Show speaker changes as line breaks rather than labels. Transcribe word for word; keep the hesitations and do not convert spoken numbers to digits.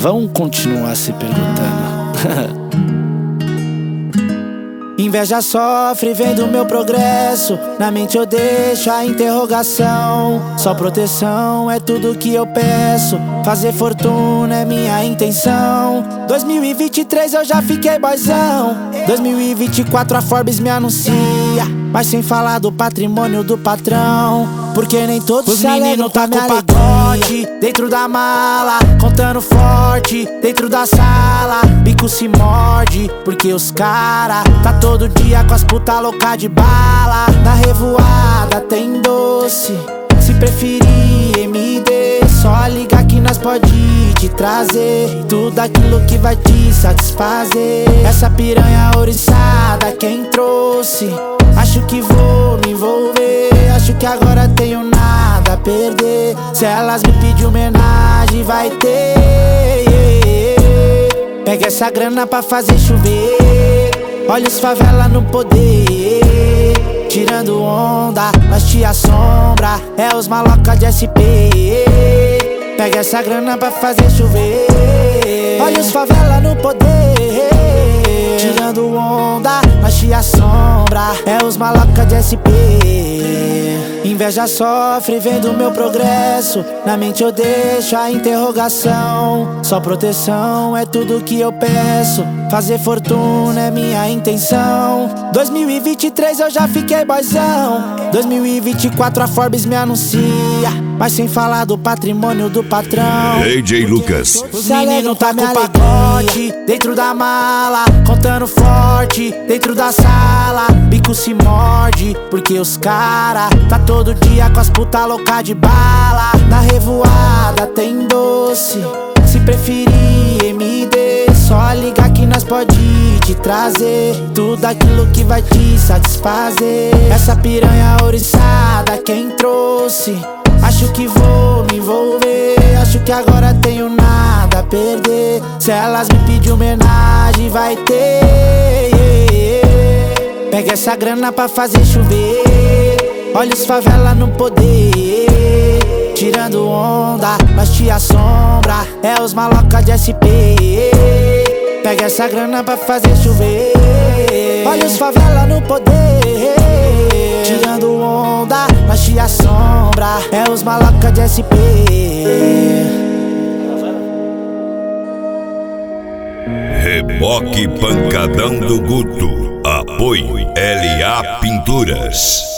vão continuar se perguntando. Inveja sofre vendo meu progresso, na mente eu deixo a interrogação. Só proteção é tudo que eu peço, fazer fortuna é minha intenção. dois mil e vinte e três eu já fiquei boizão, dois mil e vinte e quatro a Forbes me anuncia, mas sem falar do patrimônio do patrão, porque nem todos os meninos tá com pacote dentro da mala, contando forte dentro da sala. Bico se morde, porque os cara tá todo dia com as puta louca de bala. Na revoada tem doce, se preferir M D, só ligar que nós pode te trazer tudo aquilo que vai te satisfazer. Essa piranha ouriçada quem trouxe, acho que vou me envolver, acho que agora tenho nada a perder. Se elas me pedirem homenagem vai ter, yeah, yeah. Pega essa grana pra fazer chover, olha os favela no poder, tirando onda, nós te assombra, é os maloca de S P. Pega essa grana pra fazer chover, olha os favela no poder, tirando onda, nós te assombra, é os maloca de S P. Inveja sofre vendo meu progresso, na mente eu deixo a interrogação. Só proteção é tudo que eu peço, fazer fortuna é minha intenção. dois mil e vinte e três eu já fiquei boizão, dois mil e vinte e quatro a Forbes me anuncia, mas sem falar do patrimônio do patrão.
D J Lucas.
Os meninos tá com pacote dentro da mala, contando forte dentro da sala. Bico se morde, porque os cara tá todo dia com as puta louca de bala. Na revoada tem doce, se preferir M D, só ligar que nós pode te trazer tudo aquilo que vai te satisfazer. Essa piranha ouriçada quem trouxe, acho que vou me envolver, acho que agora tenho nada a perder. Se elas me pedirem homenagem vai ter, yeah, yeah. Pega essa grana pra fazer chover, olha os favela no poder, tirando onda, nós te assombra, é os maloca de S P. Pega essa grana pra fazer chover, olha os favela no poder, tirando onda, nós te assombra, é os maloca de S P.
Reboque Pancadão do Guto. Apoio L A Pinturas.